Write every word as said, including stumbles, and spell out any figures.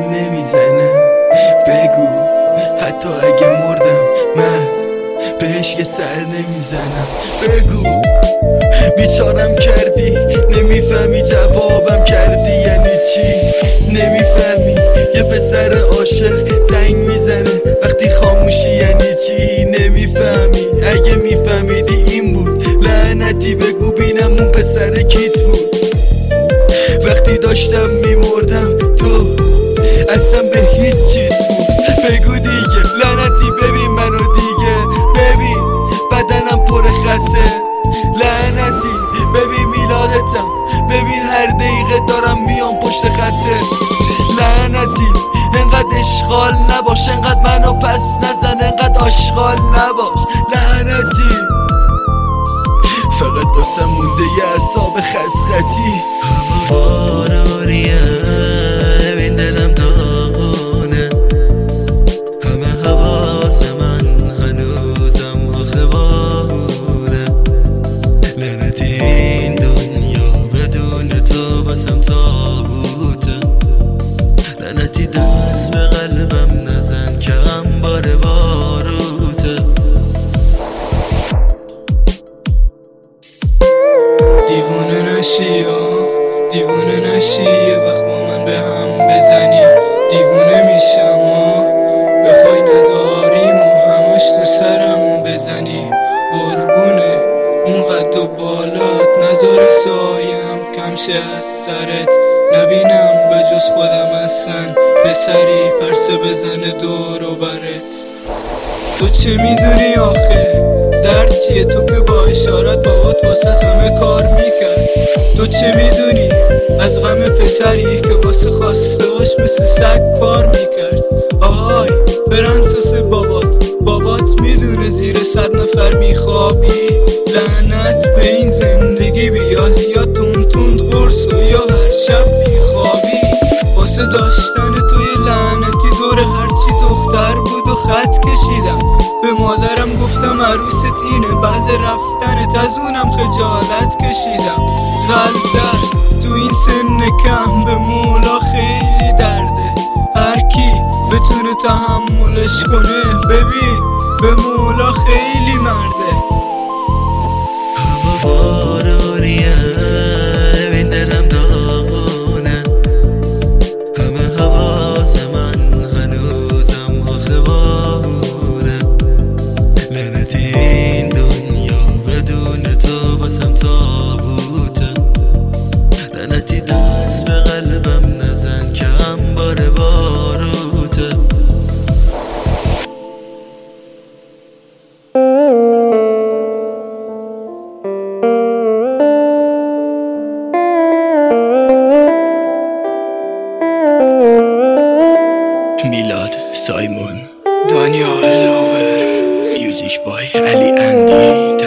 زنگ نمیزنم. بگو حتی اگه مردم من بهش یه سر نمیزنم. بگو بیچارم کردی نمیفهمی جوابم کردی یعنی چی. نمیفهمی یه پسر عاشق زنگ میزنه وقتی خاموشی یعنی چی. نمیفهمی اگه میفهمیدی این بود لعنتی بگو بینم اون پسر کیت بود. وقتی داشتم میمردم تو اصلا به هیچ چیز بود. بگو دیگه لعنتی ببین منو دیگه. ببین بدنم پر خسته لعنتی. ببین میلادتم ببین هر دقیقه دارم میام پشت خطه لعنتی. انقدر اشغال نباش انقدر منو پس نزن انقدر آشغال نباش لعنتی. فقط واسه مونده یه اعصاب خسختی. همه بارونیه این دلم داغونه. همه حواس من هنوزم آخه باره. لعنتی این دنیا بدون تو بسم تابوته. لعنتی دست به قلبم نزن که هم باره باروته. دیوونه نشی یا دیوونه نشی یه وقت با من به هم بزنی. دیوونه میشم ها بخوای نداریم و همش تو سرم بزنی. قربونه اون قد و بالات نذار سایم کمشه از سرت. نبینم به جز خودم اصلا پسری پرسه بزنه دور و برت. تو چه میدونی آخه درد چیه؟ تو که با اشارت بابات واسه همه کار میکرد. تو چه میدونی از غم پسری که واسه خواستهاش مثل سگ کار میکرد. آهای برنساس بابات بابات میدونه زیر صد نفر میخوابی. لعنت به این زندگی بیاد یا تون تون قرص و یا هر شب میخوابی. واسه داشتن توی لعنتی دور هرچی دختر بود و خط کشیدم. به مادرم گفتم عروست اینه بعد رفتنت از اونم خجالت کشیدم. قلب درد تو این سن کم به مولا خیلی درده. هر کی بتونه تحملش کنه ببین به مولا خیلی مرده. همه بارونیه این دلم داغونه. همه حواس من هنوزم آخه باره. لعنتی این دنیا بدون تو بسم تابوته. لعنتی دست به قلبم نزن که هم باره باروته. میلاد سایمون دانیال لوور میوزیک بای علی اندی